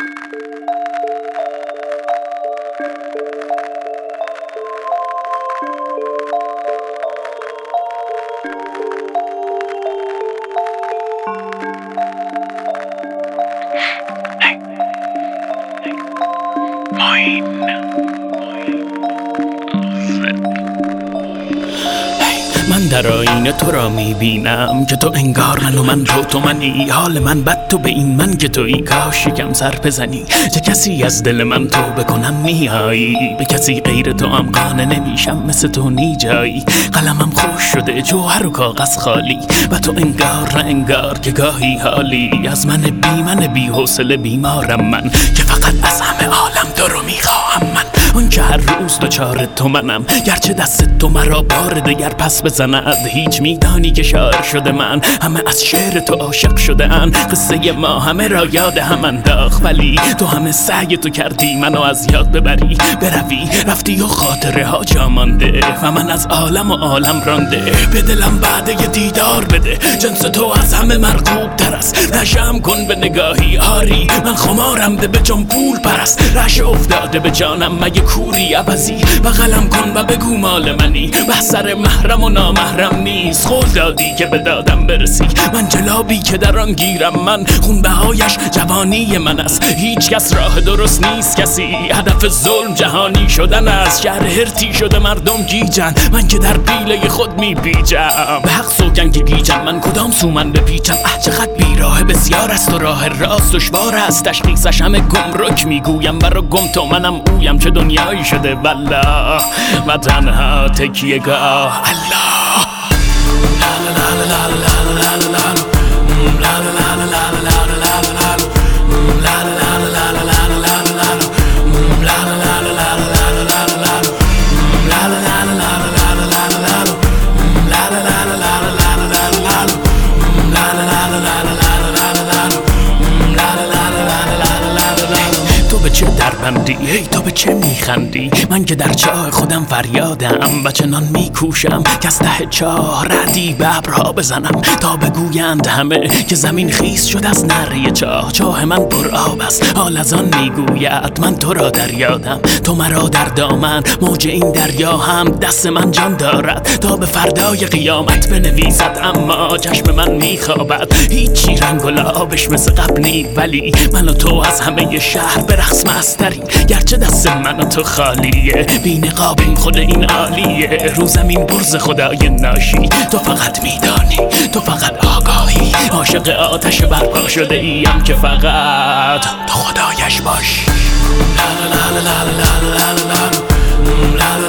من در آینه تو را میبینم که تو انگار من و من تو منی. حال من بد تو به این من که تویی، کاش یکم سر بزنی. چه کسی از دل من تو بکنم میایی، به کسی غیر تو هم قانع نمیشم، مثل تو نی جایی. قلمم خوش شده جوهر و کاغذ خالی، و تو انگار نه انگار که گاهی حالی. از من بی حوصله بیمارم من، که فقط از همه عالم تو رو میخواهم من. اون که هر روز دوچار تو منم، گرچه دست تو مرا بار دگر پس بزند. هیچ میدانی که شاعر شده من، همه از شعر تو عاشق شده ان. قصه ما همه را یاد هم انداخت، ولی تو همه سعی تو کردی منو از یاد ببری. بروی رفتی و خاطره ها جا مانده، و من از عالم و عالم رانده. به دلم بعد یه دیدار بده، جنس تو از همه مرغوب تر است. نشم کن به نگاهی آری، من خمارم ده به جان پول پرست. رش افتاده به جانم مگه کوری عبزی، بغلم کن و بگو مال منی. بحثر محرم و نامحرم نیست، قول دادی که به دادم برسی. من جلابی که در آن گیرم من، خونبهایش جوانی من است. هیچ کس راه درست نیست کسی، هدف ظلم جهانی شدن است. شهر هرتی شده مردم گیجن، من که در پیله خود میپیچم. به حق سوگن که گیجم، من کدام سو من بپیچم. چقدر بیراه بسیار است و راه راست دشوار است. تشخیصش همه گمرک میگویم، برا گم تو منم اویم. چه دنیایی شده والله، و تنها تکیه گاه الله. چه دربندی ای تو به چه میخندی؟ من که در چاه خودم فریادم، و چنان میکوشم که از ته چاه ردی به ابرها بزنم. تا بگویند همه که زمین خیس شد از نره چاه. چاه من پر آب است، حال از آن میگوید من تو را در یادم. تو مرا در دامن، موج این دریا هم دست من جان دارد. تا به فردای قیامت بنویسد، اما چشم من میخوابد. هیچی رنگ و لعابش مثل قبل نی، ولی من و تو از همه شهر برقص مستریم. گرچه دست من و تو خالیه، بی نقابیم خود این عالیه. رو زمین برز خدای ناشی، تو فقط میدانی، تو فقط آگاهی. عاشق آتش برپا شده ایم که فقط تو خدایش باشی. لا لا لا لا لا لا لا لا لا.